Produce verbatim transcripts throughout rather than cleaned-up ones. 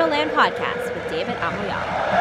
Calcioland Podcast with David Amoyala.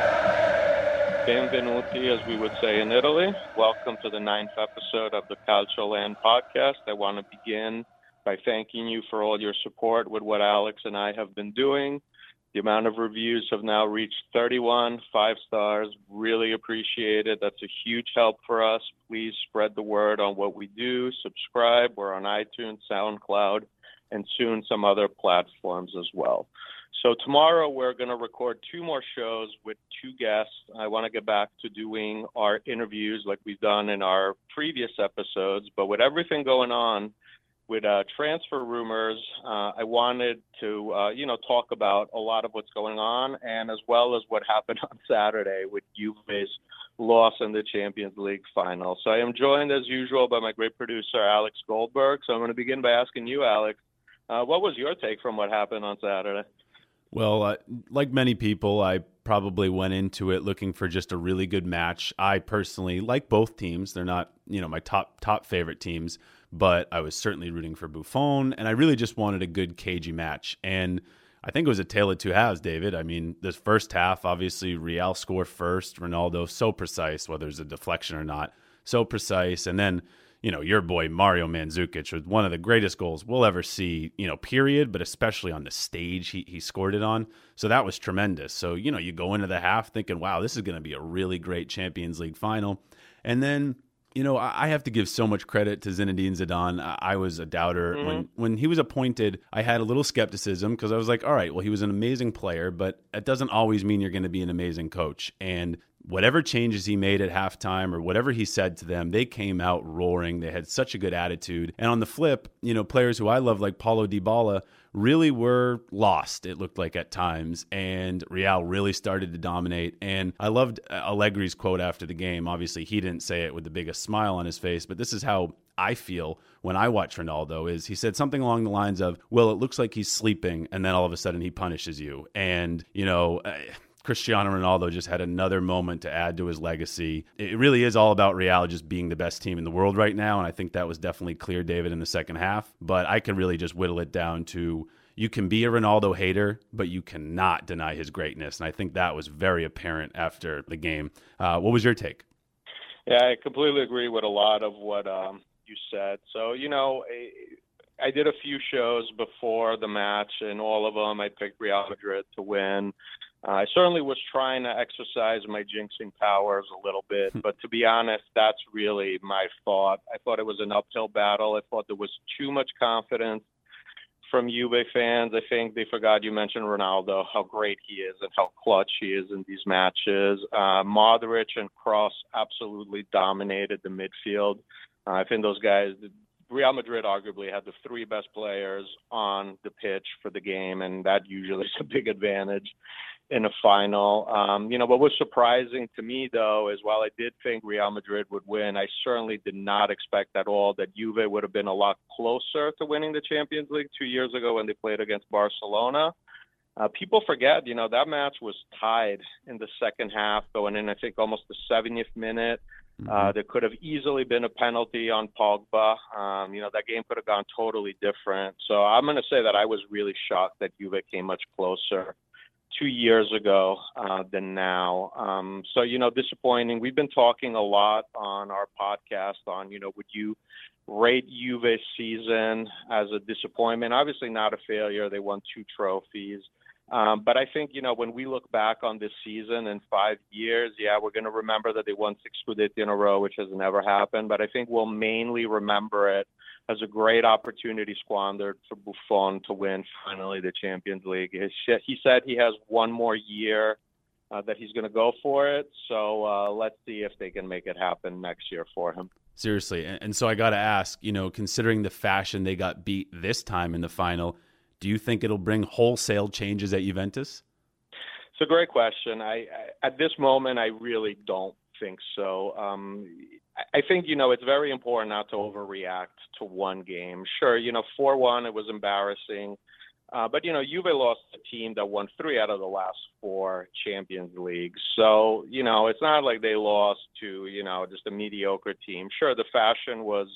Benvenuti, as we would say in Italy. Welcome to the ninth episode of the Calcioland Podcast. I want to begin by thanking you for all your support with what Alex and I have been doing. The amount of reviews have now reached thirty-one, five stars. Really appreciate it. That's a huge help for us. Please spread the word on what we do. Subscribe. We're on iTunes, SoundCloud, and soon some other platforms as well. So tomorrow we're going to record two more shows with two guests. I want to get back to doing our interviews like we've done in our previous episodes. But with everything going on with uh, transfer rumors, uh, I wanted to, uh, you know, talk about a lot of what's going on, and as well as what happened on Saturday with Juve's loss in the Champions League final. So I am joined, as usual, by my great producer, Alex Goldberg. So I'm going to begin by asking you, Alex, uh, what was your take from what happened on Saturday? Well, uh, like many people, I probably went into it looking for just a really good match. I personally like both teams. They're not, you know, my top top favorite teams, but I was certainly rooting for Buffon, and I really just wanted a good cagey match. And I think it was a tale of two halves, David. I mean, this first half, obviously, Real score first. Ronaldo, so precise, whether it's a deflection or not, so precise. And then, you know, your boy Mario Mandzukic with one of the greatest goals we'll ever see, you know, period, but especially on the stage he, he scored it on. So that was tremendous. So, you know, you go into the half thinking, wow, this is going to be a really great Champions League final. And then, you know, I have to give so much credit to Zinedine Zidane. I was a doubter. Mm-hmm. When when he was appointed, I had a little skepticism because I was like, all right, well, he was an amazing player, but it doesn't always mean you're going to be an amazing coach. And whatever changes he made at halftime or whatever he said to them, they came out roaring. They had such a good attitude. And on the flip, you know, players who I love like Paulo Dybala really were lost, it looked like at times. And Real really started to dominate. And I loved Allegri's quote after the game. Obviously, he didn't say it with the biggest smile on his face, but this is how I feel when I watch Ronaldo. Is he said something along the lines of, well, it looks like he's sleeping, and then all of a sudden he punishes you. And, you know, Cristiano Ronaldo just had another moment to add to his legacy. It really is all about Real just being the best team in the world right now, and I think that was definitely clear, David, in the second half. But I could really just whittle it down to you can be a Ronaldo hater, but you cannot deny his greatness, and I think that was very apparent after the game. Uh, what was your take? Yeah, I completely agree with a lot of what um, you said. So, you know, I, I did a few shows before the match, and all of them I picked Real Madrid to win. Uh, I certainly was trying to exercise my jinxing powers a little bit, but to be honest, that's really my thought. I thought it was an uphill battle. I thought there was too much confidence from Juve fans. I think they forgot you mentioned Ronaldo, how great he is and how clutch he is in these matches. Uh, Modric and Kroos absolutely dominated the midfield. Uh, I think those guys, Real Madrid arguably had the three best players on the pitch for the game, and that usually is a big advantage in a final. Um, you know, what was surprising to me, though, is while I did think Real Madrid would win, I certainly did not expect at all that Juve would have been a lot closer to winning the Champions League two years ago when they played against Barcelona. Uh, people forget, you know, that match was tied in the second half, going in, I think, almost the seventieth minute. Mm-hmm. Uh, there could have easily been a penalty on Pogba. Um, you know, that game could have gone totally different. So I'm going to say that I was really shocked that Juve came much closer two years ago uh, than now. Um, so, you know, disappointing. We've been talking a lot on our podcast on, you know, would you rate Juve's season as a disappointment? Obviously not a failure. They won two trophies. Um, but I think, you know, when we look back on this season in five years, yeah, we're going to remember that they won six Scudetti in a row, which has never happened. But I think we'll mainly remember it as a great opportunity squandered for Buffon to win finally the Champions League. He said he has one more year uh, that he's going to go for it. So uh, let's see if they can make it happen next year for him. Seriously. And so I got to ask, you know, considering the fashion they got beat this time in the final, do you think it'll bring wholesale changes at Juventus? It's a great question. I, I at this moment, I really don't think so. Um, I think, you know, it's very important not to overreact to one game. Sure, you know, four one, it was embarrassing. Uh, but, you know, Juve lost a team that won three out of the last four Champions Leagues. So, you know, it's not like they lost to, you know, just a mediocre team. Sure, the fashion was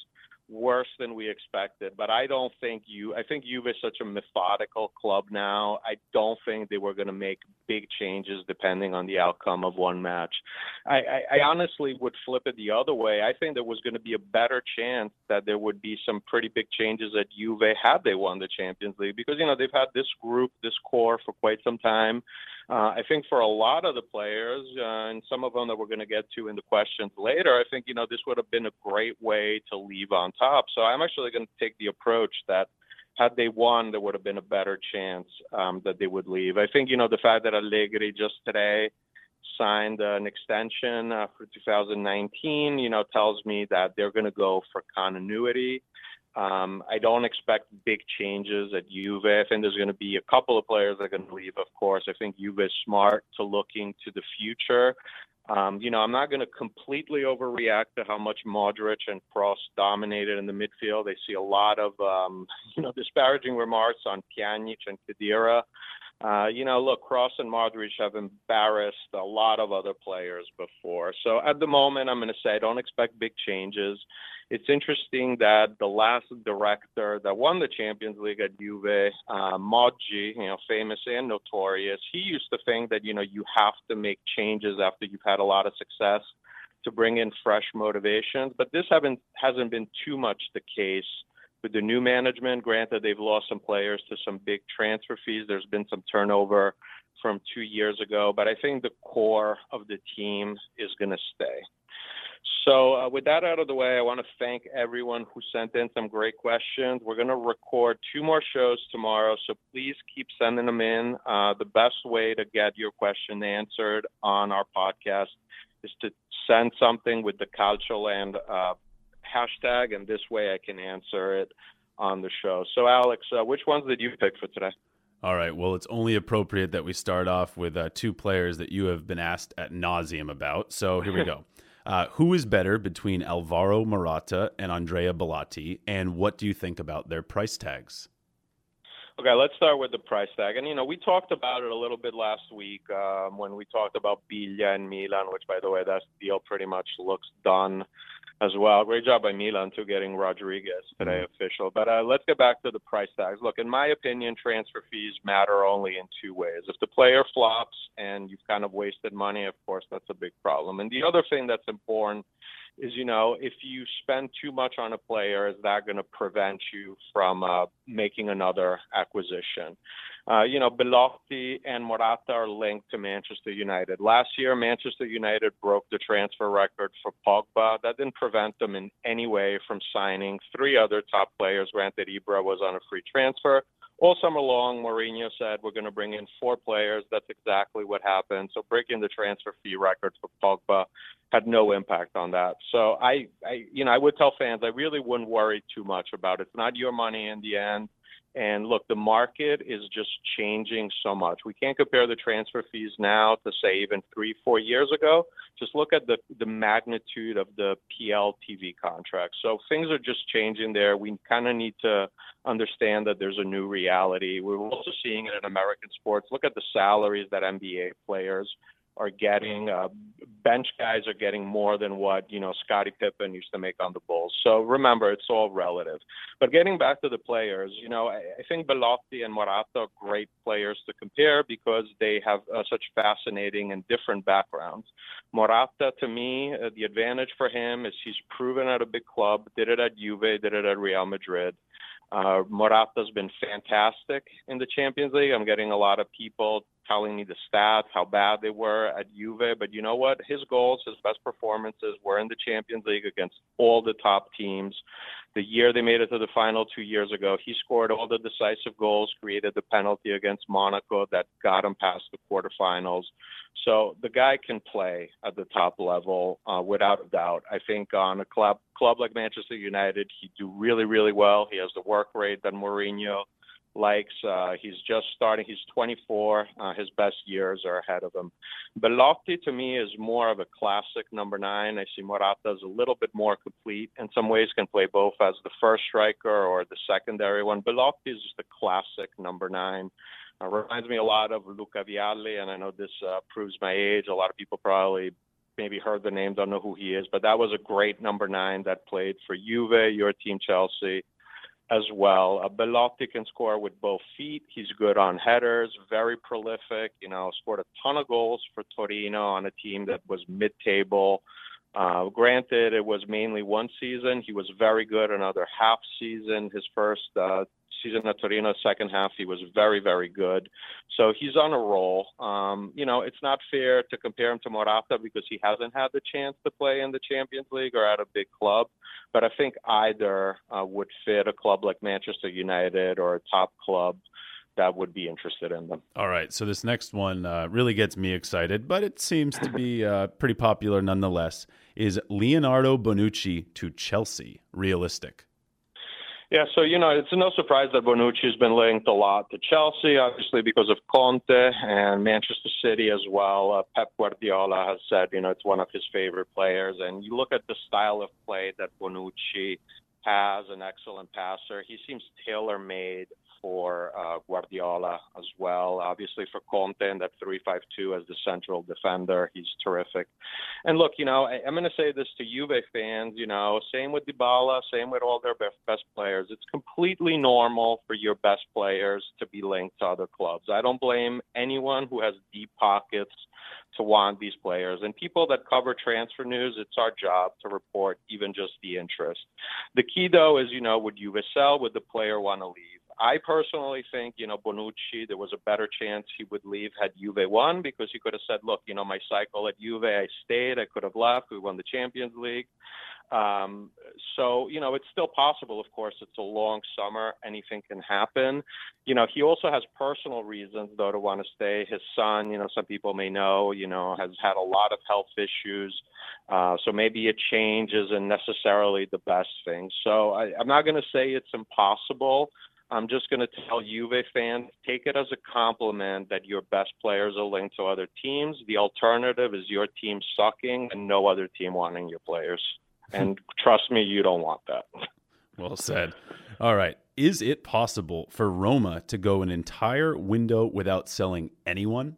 worse than we expected. But I don't think you. I think Juve is such a methodical club now. I don't think they were going to make big changes depending on the outcome of one match. I, I, I honestly would flip it the other way. I think there was going to be a better chance that there would be some pretty big changes at Juve had they won the Champions League, because you know they've had this group, this core for quite some time. Uh, I think for a lot of the players, uh, and some of them that we're going to get to in the questions later, I think, you know, this would have been a great way to leave on top. So I'm actually going to take the approach that had they won, there would have been a better chance um, that they would leave. I think, you know, the fact that Allegri just today signed an extension uh, for two thousand nineteen, you know, tells me that they're going to go for continuity. Um, I don't expect big changes at Juve. I think there's going to be a couple of players that are going to leave, of course. I think Juve is smart to looking to the future. Um, you know, I'm not going to completely overreact to how much Modric and Kroos dominated in the midfield. I see a lot of, um, you know, disparaging remarks on Pjanic and Khedira. Uh, you know, look, Kroos and Modric have embarrassed a lot of other players before. So at the moment, I'm going to say I don't expect big changes. It's interesting that the last director that won the Champions League at Juve, uh, Moggi, you know, famous and notorious, he used to think that, you know, you have to make changes after you've had a lot of success to bring in fresh motivations. But this haven't, hasn't been too much the case with the new management. Granted, they've lost some players to some big transfer fees. There's been some turnover from two years ago, but I think the core of the team is going to stay. So uh, with that out of the way, I want to thank everyone who sent in some great questions. We're going to record two more shows tomorrow, so please keep sending them in. Uh, the best way to get your question answered on our podcast is to send something with the Calcioland uh, hashtag, and this way I can answer it on the show. So, Alex, uh, which ones did you pick for today? All right. Well, it's only appropriate that we start off with uh, two players that you have been asked ad nauseum about. So here we go. Uh, who is better between Alvaro Morata and Andrea Belotti, and what do you think about their price tags? Okay, let's start with the price tag. And, you know, we talked about it a little bit last week um, when we talked about Biglia and Milan, which, by the way, that deal pretty much looks done as well. Great job by Milan, too, getting Rodriguez today mm-hmm. official. But uh, let's get back to the price tags. Look, in my opinion, transfer fees matter only in two ways. If the player flops and you've kind of wasted money, of course, that's a big problem. And the other thing that's important is, you know, if you spend too much on a player, is that going to prevent you from uh, making another acquisition? Uh, you know, Belotti and Morata are linked to Manchester United. Last year, Manchester United broke the transfer record for Pogba. That didn't prevent them in any way from signing three other top players. Granted, Ibra was on a free transfer. All summer long, Mourinho said we're going to bring in four players. That's exactly what happened. So breaking the transfer fee record for Pogba had no impact on that. So I, I, you know, I would tell fans I really wouldn't worry too much about it. It's not your money in the end. And look, the market is just changing so much. We can't compare the transfer fees now to, say, even three, four years ago. Just look at the, the magnitude of the P L T V contract. So things are just changing there. We kind of need to understand that there's a new reality. We're also seeing it in American sports. Look at the salaries that N B A players are getting. Uh, bench guys are getting more than what, you know, Scottie Pippen used to make on the Bulls. So remember, it's all relative. But getting back to the players, you know, I, I think Belotti and Morata are great players to compare because they have uh, such fascinating and different backgrounds. Morata, to me, uh, the advantage for him is he's proven at a big club, did it at Juve, did it at Real Madrid. Uh, Morata's been fantastic in the Champions League. I'm getting a lot of people telling me the stats, how bad they were at Juve. But you know what? His goals, his best performances were in the Champions League against all the top teams. The year they made it to the final two years ago, he scored all the decisive goals, created the penalty against Monaco that got him past the quarterfinals. So the guy can play at the top level uh, without a doubt. I think on a club club like Manchester United, he'd do really, really well. He has the work rate that Mourinho likes. Uh, he's just starting. He's twenty-four. Uh, his best years are ahead of him. Belotti, to me, is more of a classic number nine. I see Morata as a little bit more complete. In some ways, can play both as the first striker or the secondary one. Belotti is just a classic number nine. Uh, reminds me a lot of Luca Vialli, and I know this uh, proves my age. A lot of people probably maybe heard the name, don't know who he is, but that was a great number nine that played for Juve, your team, Chelsea, as well. Uh, Belotti can score with both feet. He's good on headers, very prolific, you know, scored a ton of goals for Torino on a team that was mid-table. Uh, granted, it was mainly one season. He was very good another half season. His first uh, season at Torino, second half, he was very, very good. So he's on a roll. Um, you know, it's not fair to compare him to Morata because he hasn't had the chance to play in the Champions League or at a big club. But I think either uh, would fit a club like Manchester United or a top club that would be interested in them. All right, so this next one uh, really gets me excited, but it seems to be uh, pretty popular nonetheless. Is Leonardo Bonucci to Chelsea realistic? Yeah, so, you know, it's no surprise that Bonucci has been linked a lot to Chelsea, obviously because of Conte and Manchester City as well. Uh, Pep Guardiola has said, you know, it's one of his favorite players. And you look at the style of play that Bonucci has, an excellent passer. He seems tailor-made for uh, Guardiola as well. Obviously for Conte and that three five two as the central defender, he's terrific. And look, you know, I, I'm going to say this to Juve fans, you know, same with Dybala, same with all their best, best players. It's completely normal for your best players to be linked to other clubs. I don't blame anyone who has deep pockets to want these players. And people that cover transfer news, it's our job to report even just the interest. The key, though, is, you know, would Juve sell? Would the player want to leave? I personally think, you know, Bonucci, there was a better chance he would leave had Juve won because he could have said, look, you know, my cycle at Juve, I stayed, I could have left, we won the Champions League. Um, so, you know, it's still possible, of course. It's a long summer. Anything can happen. You know, he also has personal reasons, though, to want to stay. His son, you know, some people may know, you know, has had a lot of health issues. Uh, so maybe a change isn't necessarily the best thing. So I, I'm not going to say it's impossible. I'm just going to tell Juve fans, take it as a compliment that your best players are linked to other teams. The alternative is your team sucking and no other team wanting your players. And trust me, you don't want that. Well said. All right. Is it possible for Roma to go an entire window without selling anyone?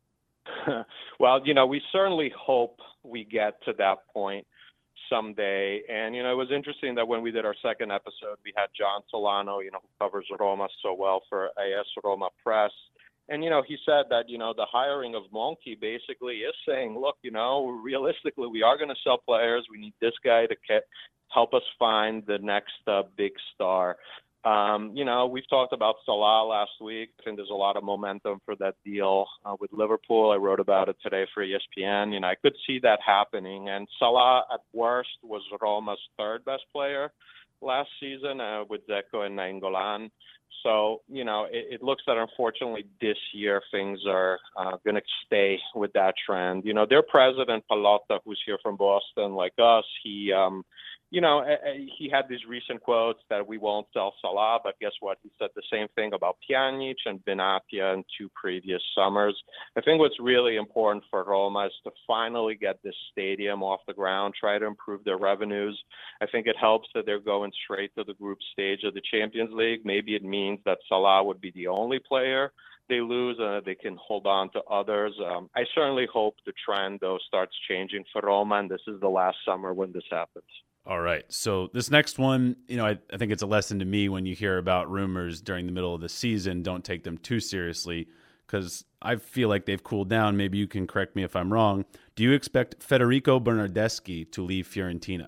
Well, you know, we certainly hope we get to that point someday. And, you know, it was interesting that when we did our second episode, we had John Solano, you know, who covers Roma so well for A S Roma Press. And, you know, he said that, you know, the hiring of Monchi basically is saying, look, you know, realistically, we are going to sell players. We need this guy to ke- help us find the next uh, big star. Um, you know, we've talked about Salah last week. I think there's a lot of momentum for that deal uh, with Liverpool. I wrote about it today for E S P N. You know, I could see that happening. And Salah, at worst, was Roma's third best player last season uh, with Dzeko and Nainggolan. So, you know, it, it looks that unfortunately this year things are uh, going to stay with that trend. You know, their president, Pallotta, who's here from Boston, like us, he, um, you know, he had these recent quotes that we won't sell Salah, but guess what? He said the same thing about Pjanic and Benatia in two previous summers. I think what's really important for Roma is to finally get this stadium off the ground, try to improve their revenues. I think it helps that they're going straight to the group stage of the Champions League. Maybe it means that Salah would be the only player they lose and uh, they can hold on to others. Um, I certainly hope the trend, though, starts changing for Roma, and this is the last summer when this happens. All right. So this next one, you know, I, I think it's a lesson to me when you hear about rumors during the middle of the season. Don't take them too seriously because I feel like they've cooled down. Maybe you can correct me if I'm wrong. Do you expect Federico Bernardeschi to leave Fiorentina?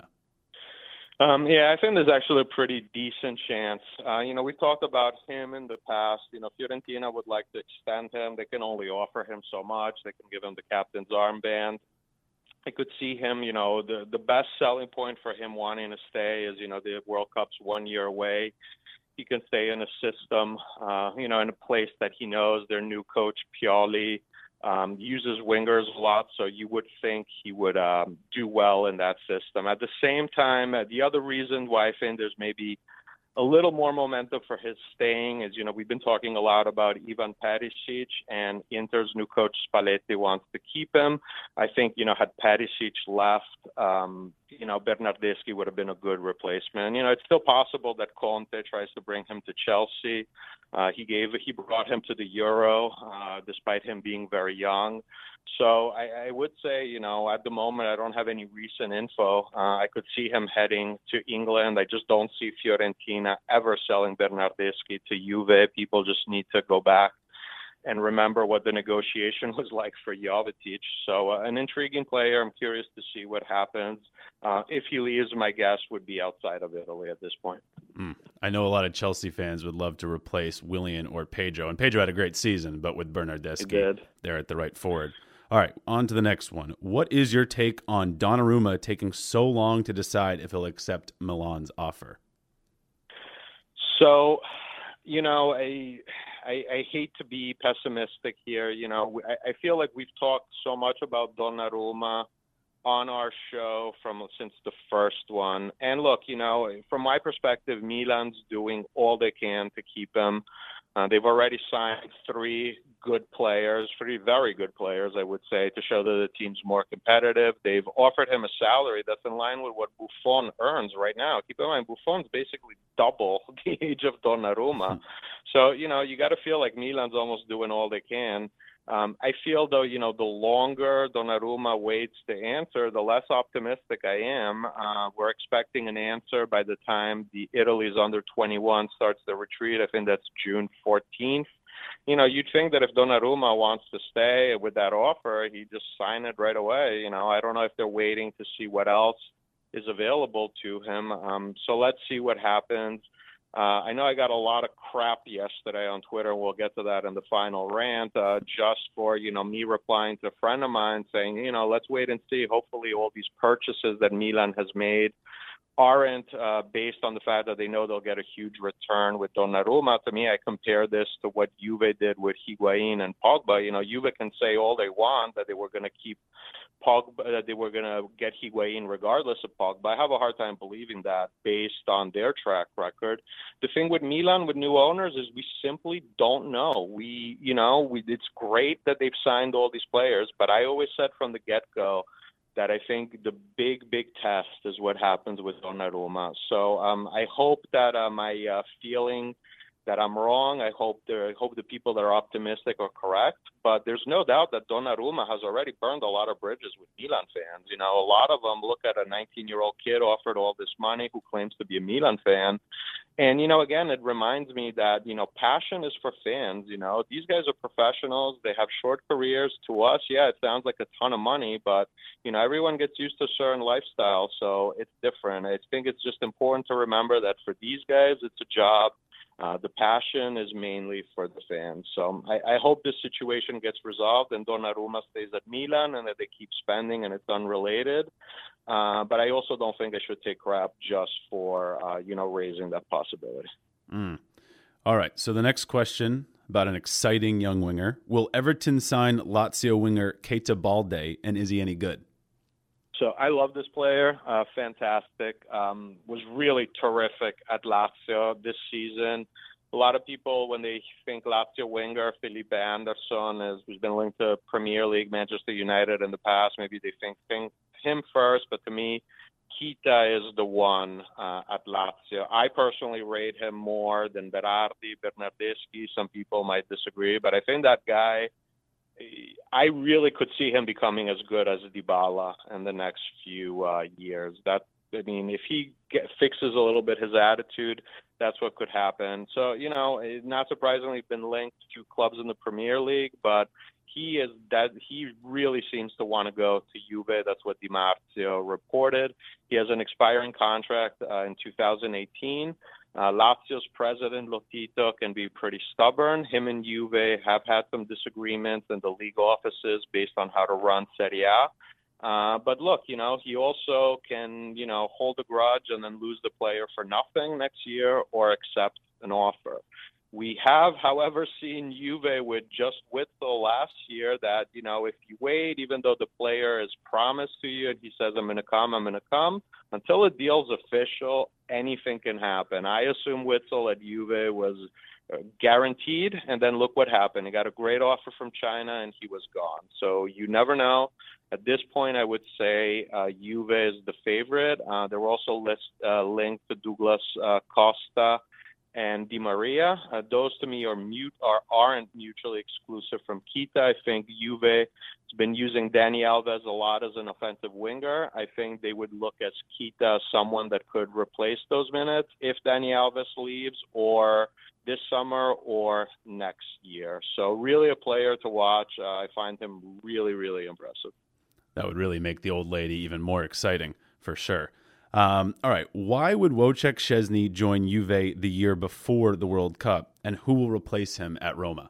Um, yeah, I think there's actually a pretty decent chance. Uh, you know, we talked about him in the past. You know, Fiorentina would like to extend him. They can only offer him so much. They can give him the captain's armband. I could see him, you know, the, the best selling point for him wanting to stay is, you know, the World Cup's one year away. He can stay in a system, uh, you know, in a place that he knows. Their new coach, Pioli, um, uses wingers a lot, so you would think he would um, do well in that system. At the same time, uh, the other reason why I think there's maybe a little more momentum for his staying is, you know, we've been talking a lot about Ivan Perisic, and Inter's new coach Spalletti wants to keep him. I think, you know, had Perisic left, um, you know, Bernardeschi would have been a good replacement. You know, it's still possible that Conte tries to bring him to Chelsea. Uh, he gave he brought him to the Euro, uh, despite him being very young. So I, I would say, you know, at the moment I don't have any recent info. Uh, I could see him heading to England. I just don't see Fiorentina ever selling Bernardeschi to Juve. People just need to go back and remember what the negotiation was like for Jovetic. So uh, an intriguing player. I'm curious to see what happens. Uh, if he leaves, my guess would be outside of Italy at this point. Mm. I know a lot of Chelsea fans would love to replace Willian or Pedro. And Pedro had a great season, but with Bernardeschi, they're at the right forward. All right, on to the next one. What is your take on Donnarumma taking so long to decide if he'll accept Milan's offer? So, you know, I, I, I hate to be pessimistic here. You know, I, I feel like we've talked so much about Donnarumma on our show from since the first one. And look, you know, from my perspective, Milan's doing all they can to keep him. Uh, they've already signed three good players, three very good players, I would say, to show that the team's more competitive. They've offered him a salary that's in line with what Buffon earns right now. Keep in mind, Buffon's basically double the age of Donnarumma. So, you know, you got to feel like Milan's almost doing all they can. Um, I feel, though, you know, the longer Donnarumma waits to answer, the less optimistic I am. Uh, we're expecting an answer by the time the Italy's under twenty-one starts the retreat. I think that's June fourteenth. You know, you'd think that if Donnarumma wants to stay with that offer, he'd just sign it right away. You know, I don't know if they're waiting to see what else is available to him. Um, so let's see what happens. Uh, I know I got a lot of crap yesterday on Twitter, and we'll get to that in the final rant, uh, just for, you know, me replying to a friend of mine saying, you know, let's wait and see. Hopefully all these purchases that Milan has made aren't uh, based on the fact that they know they'll get a huge return with Donnarumma. To me, I compare this to what Juve did with Higuain and Pogba. You know, Juve can say all they want that they were going to keep Pogba, that they were going to get Higuain regardless of Pogba. I have a hard time believing that based on their track record. The thing with Milan, with new owners, is we simply don't know. We, you know, we, it's great that they've signed all these players, but I always said from the get-go that I think the big, big test is what happens with Donnarumma. So um, I hope that uh, my uh, feeling that I'm wrong. I hope the I hope the people that are optimistic are correct. But there's no doubt that Donnarumma has already burned a lot of bridges with Milan fans. You know, a lot of them look at a nineteen-year-old kid offered all this money who claims to be a Milan fan. And, you know, again, it reminds me that, you know, passion is for fans. You know, these guys are professionals. They have short careers. To us, yeah, it sounds like a ton of money, but, you know, everyone gets used to a certain lifestyle, so it's different. I think it's just important to remember that for these guys, it's a job. Uh, the passion is mainly for the fans. So I, I hope this situation gets resolved and Donnarumma stays at Milan and that they keep spending and it's unrelated. Uh, but I also don't think I should take crap just for, uh, you know, raising that possibility. Mm. All right. So the next question about an exciting young winger. Will Everton sign Lazio winger Keita Balde, and is he any good? So I love this player, uh, fantastic, um, was really terrific at Lazio this season. A lot of people, when they think Lazio winger, Felipe Anderson, is, who's been linked to Premier League, Manchester United in the past, maybe they think, think him first, but to me, Keita is the one uh, at Lazio. I personally rate him more than Berardi, Bernardeschi. Some people might disagree, but I think that guy, I really could see him becoming as good as Dybala in the next few uh, years. That I mean, if he get, fixes a little bit his attitude, that's what could happen. So, you know, not surprisingly, been linked to clubs in the Premier League, but he is that he really seems to want to go to Juve. That's what Di Marzio reported. He has an expiring contract uh, in two thousand eighteen. Uh, Lazio's president, Lotito, can be pretty stubborn. Him and Juve have had some disagreements in the league offices based on how to run Serie A. Uh, but look, you know, he also can, you know, hold a grudge and then lose the player for nothing next year or accept an offer. We have, however, seen Juve with just Witsel last year that, you know, if you wait, even though the player is promised to you and he says, I'm going to come, I'm going to come, until a deal's official, anything can happen. I assume Witsel at Juve was uh, guaranteed, and then look what happened. He got a great offer from China, and he was gone. So you never know. At this point, I would say uh, Juve is the favorite. Uh, they're also list, uh, linked to Douglas uh, Costa and Di Maria. Uh, those to me are mute are aren't mutually exclusive from Kita. I think Juve has been using Dani Alves a lot as an offensive winger. I think they would look at Kita as someone that could replace those minutes if Dani Alves leaves, or this summer or next year. So really a player to watch. Uh, I find him really, really impressive. That would really make the old lady even more exciting, for sure. Um, all right, why would Wojciech Szczesny join Juve the year before the World Cup, and who will replace him at Roma?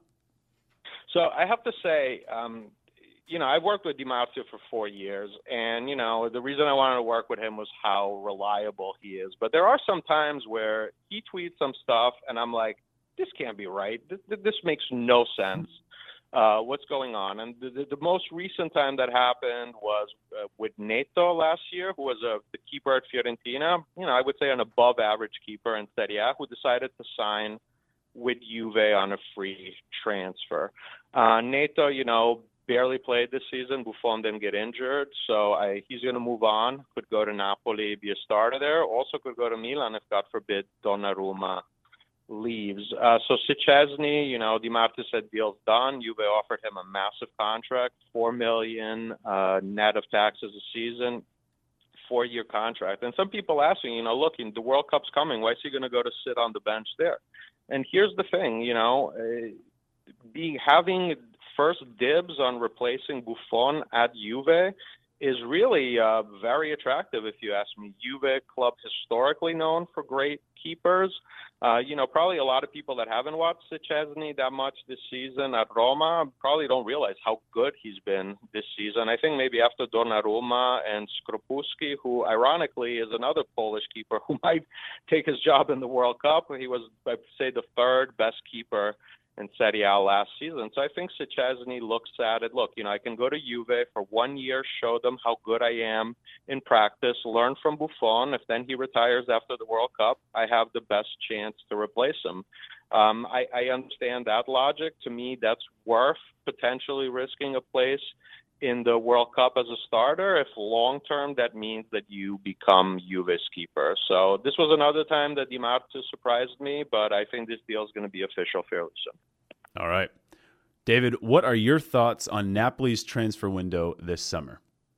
So I have to say, um, you know, I've worked with Di Marzio for four years, and, you know, the reason I wanted to work with him was how reliable he is. But there are some times where he tweets some stuff, and I'm like, this can't be right. This, this makes no sense. Uh, what's going on? And the, the, the most recent time that happened was uh, with Neto last year, who was uh, the keeper at Fiorentina. You know, I would say an above-average keeper in Serie A, who decided to sign with Juve on a free transfer. Uh, Neto, you know, barely played this season. Buffon didn't get injured, so I, he's going to move on. Could go to Napoli, be a starter there. Also could go to Milan if, God forbid, Donnarumma leaves. Uh, so Szczesny, you know, Di Marzio said deal's done. Juve offered him a massive contract, four million uh, net of taxes a season, four-year contract. And some people asking, you know, look, the World Cup's coming. Why is he going to go to sit on the bench there? And here's the thing, you know, uh, being having first dibs on replacing Buffon at Juve is really uh, very attractive, if you ask me. Juve club historically known for great keepers. Uh, you know, probably a lot of people that haven't watched Szczesny that much this season at Roma probably don't realize how good he's been this season. I think maybe after Donnarumma and Skropuski, who ironically is another Polish keeper who might take his job in the World Cup. He was, I'd say, the third best keeper in Serie A last season. So I think Szczesny looks at it, look, you know, I can go to Juve for one year, show them how good I am in practice, learn from Buffon. If then he retires after the World Cup, I have the best chance to replace him. Um, I, I understand that logic. To me, that's worth potentially risking a place in the World Cup as a starter, if long-term that means that you become Juve's keeper. So this was another time that Di Marzio surprised me, but I think this deal is going to be official fairly soon. All right. David, what are your thoughts on Napoli's transfer window this summer?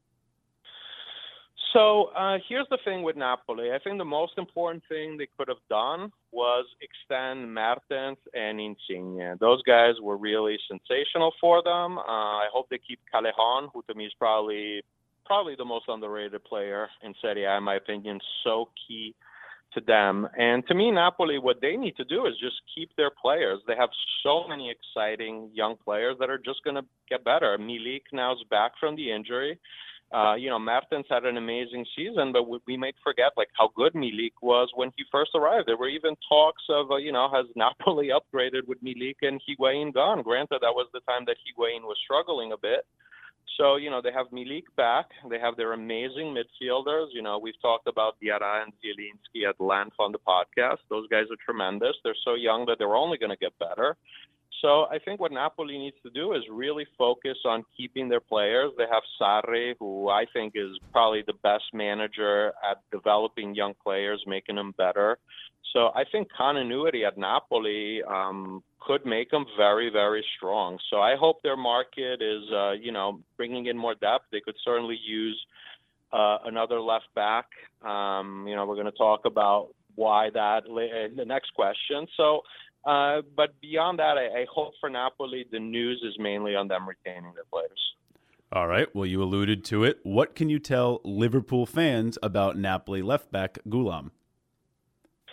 So uh, here's the thing with Napoli. I think the most important thing they could have done was extend Mertens and Insigne. Those guys were really sensational for them. Uh, I hope they keep Callejon, who to me is probably probably the most underrated player in Serie A, in my opinion, so key to them. And to me, Napoli, what they need to do is just keep their players. They have so many exciting young players that are just going to get better. Milik now is back from the injury. Uh, you know, Mertens had an amazing season, but we, we might forget like how good Milik was when he first arrived. There were even talks of, uh, you know, has Napoli upgraded with Milik and Higuain gone? Granted, that was the time that Higuain was struggling a bit. So, you know, they have Milik back. They have their amazing midfielders. You know, we've talked about Diarra and Zielinski at length on the podcast. Those guys are tremendous. They're so young that they're only going to get better. So I think what Napoli needs to do is really focus on keeping their players. They have Sarri, who I think is probably the best manager at developing young players, making them better. So I think continuity at Napoli um, could make them very, very strong. So I hope their market is, uh, you know, bringing in more depth. They could certainly use uh, another left back. Um, you know, we're going to talk about why that in the next question. So. Uh, but beyond that, I, I hope for Napoli, the news is mainly on them retaining their players. All right. Well, you alluded to it. What can you tell Liverpool fans about Napoli left back Gulam?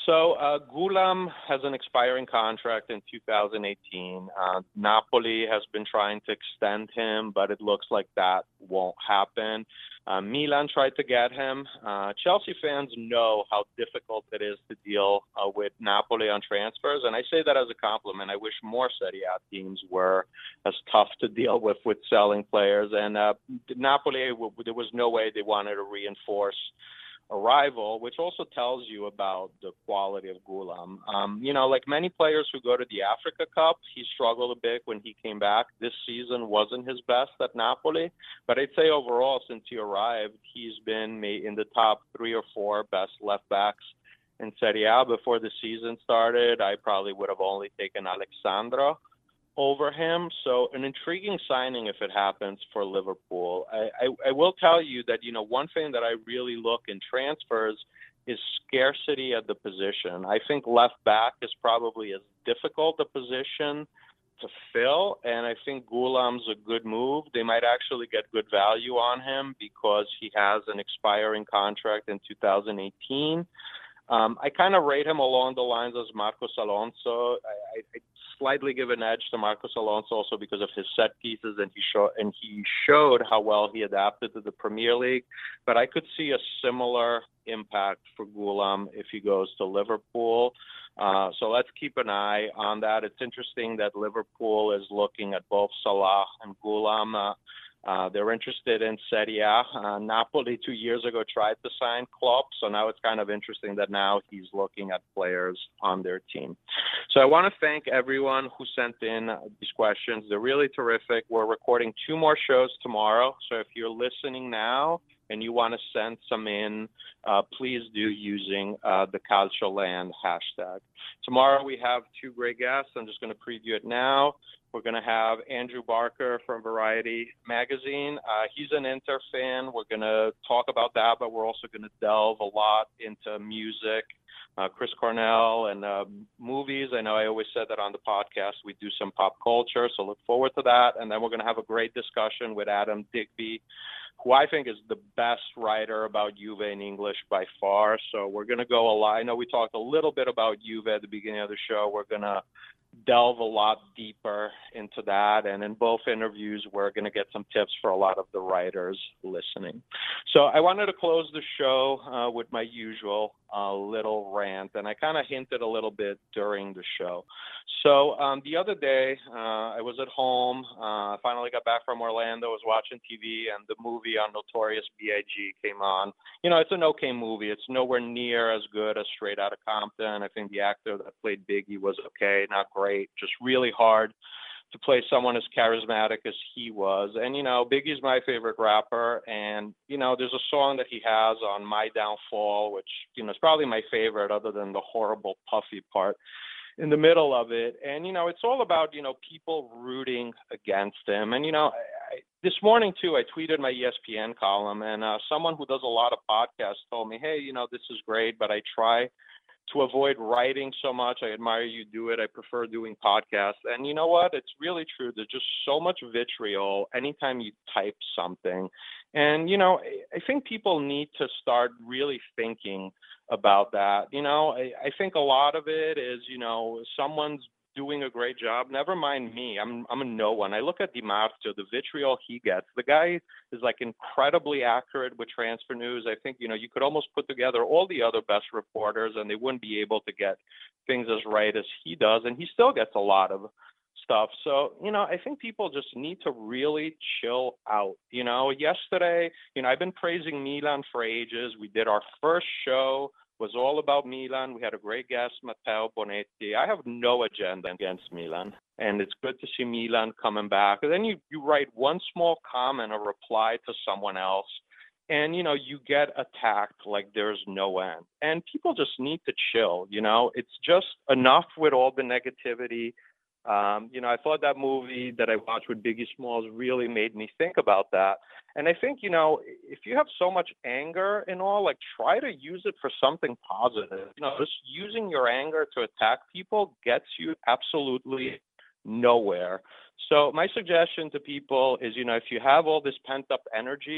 So uh, Gulam has an expiring contract in two thousand eighteen. Uh, Napoli has been trying to extend him, but it looks like that won't happen. Uh, Milan tried to get him. Uh, Chelsea fans know how difficult it is to deal uh, with Napoli on transfers, and I say that as a compliment. I wish more Serie A teams were as tough to deal with with selling players. And uh, Napoli, w- there was no way they wanted to reinforce arrival, which also tells you about the quality of Gulam. Um, you know, like many players who go to the Africa Cup, he struggled a bit when he came back. This season wasn't his best at Napoli, but I'd say overall, since he arrived, he's been in the top three or four best left backs in Serie A. Before the season started, I probably would have only taken Alexandra over him. So an intriguing signing if it happens for Liverpool. I, I, I will tell you that, you know, one thing that I really look in transfers is scarcity at the position. I think left back is probably as difficult a position to fill, and I think Gulam's a good move. They might actually get good value on him because he has an expiring contract in two thousand eighteen. Um, I kind of rate him along the lines as Marcos Alonso. I, I, I slightly give an edge to Marcos Alonso also because of his set pieces, and he show, and he showed how well he adapted to the Premier League. But I could see a similar impact for Gulam if he goes to Liverpool. Uh, so let's keep an eye on that. It's interesting that Liverpool is looking at both Salah and Gulam. Uh, Uh, they're interested in Serie A. Uh, Napoli two years ago tried to sign Klopp, so now it's kind of interesting that now he's looking at players on their team. So I want to thank everyone who sent in these questions. They're really terrific. We're recording two more shows tomorrow, so if you're listening now and you want to send some in, uh, please do using uh, the CalcioLand hashtag. Tomorrow we have two great guests. I'm just going to preview it now. We're going to have Andrew Barker from Variety Magazine. Uh, he's an Inter fan. We're going to talk about that, but we're also going to delve a lot into music, uh, Chris Cornell, and uh, movies. I know I always said that on the podcast. We do some pop culture, so look forward to that. And then we're going to have a great discussion with Adam Digby, who I think is the best writer about Juve in English by far. So we're going to go a lot. I know we talked a little bit about Juve at the beginning of the show. We're going to delve a lot deeper into that. And in both interviews, we're going to get some tips for a lot of the writers listening. So I wanted to close the show uh, with my usual uh, little rant, and I kind of hinted a little bit during the show. So um, the other day, uh, I was at home. Uh, I finally got back from Orlando. I was watching T V, and the movie on Notorious B I G came on. You know, it's an okay movie. It's nowhere near as good as Straight Outta Compton. I think the actor that played Biggie was okay, not great, just really hard to play someone as charismatic as he was. And, you know, Biggie's my favorite rapper. And, you know, there's a song that he has on My Downfall, which, you know, is probably my favorite other than the horrible Puffy part in the middle of it. And, you know, it's all about, you know, people rooting against him. And, you know, I, I, this morning, too, I tweeted my E S P N column, and uh, someone who does a lot of podcasts told me, hey, you know, this is great, but I try to avoid writing so much. I admire you do it. I prefer doing podcasts. And you know what? It's really true. There's just so much vitriol anytime you type something. And, you know, I think people need to start really thinking about that. You know, I, I think a lot of it is, you know, someone's doing a great job. Never mind me. I'm I'm a no one. I look at Di Marzio, the vitriol he gets. The guy is like incredibly accurate with transfer news. I think, you know, you could almost put together all the other best reporters and they wouldn't be able to get things as right as he does. And he still gets a lot of stuff. So, you know, I think people just need to really chill out. You know, yesterday, you know, I've been praising Milan for ages. We did our first show was all about Milan. We had a great guest, Matteo Bonetti. I have no agenda against Milan, and it's good to see Milan coming back. And then you, you write one small comment or reply to someone else, and, you know, you get attacked like there's no end. And people just need to chill, you know. It's just enough with all the negativity. Um, you know, I thought that movie that I watched with Biggie Smalls really made me think about that. And I think, you know, if you have so much anger and all, like, try to use it for something positive. You know, just using your anger to attack people gets you absolutely nowhere. So my suggestion to people is, you know, if you have all this pent up energy,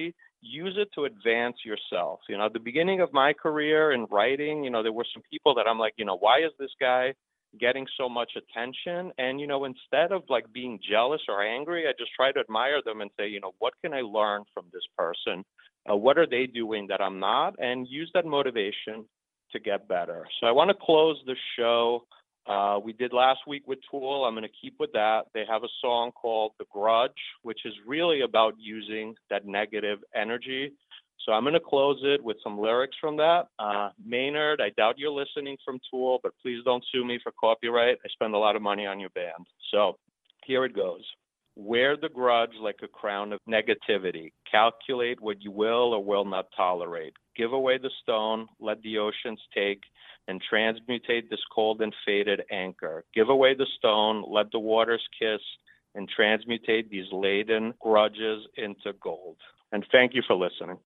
use it to advance yourself. You know, at the beginning of my career in writing, you know, there were some people that I'm like, you know, why is this guy getting so much attention? And, you know, instead of like being jealous or angry, I just try to admire them and say, you know, what can I learn from this person? Uh, what are they doing that I'm not? And use that motivation to get better. So I want to close the show. Uh, we did last week with Tool. I'm going to keep with that. They have a song called The Grudge, which is really about using that negative energy. So I'm going to close it with some lyrics from that. Uh, Maynard, I doubt you're listening from Tool, but please don't sue me for copyright. I spend a lot of money on your band. So here it goes. Wear the grudge like a crown of negativity. Calculate what you will or will not tolerate. Give away the stone, let the oceans take, and transmutate this cold and faded anchor. Give away the stone, let the waters kiss, and transmutate these laden grudges into gold. And thank you for listening.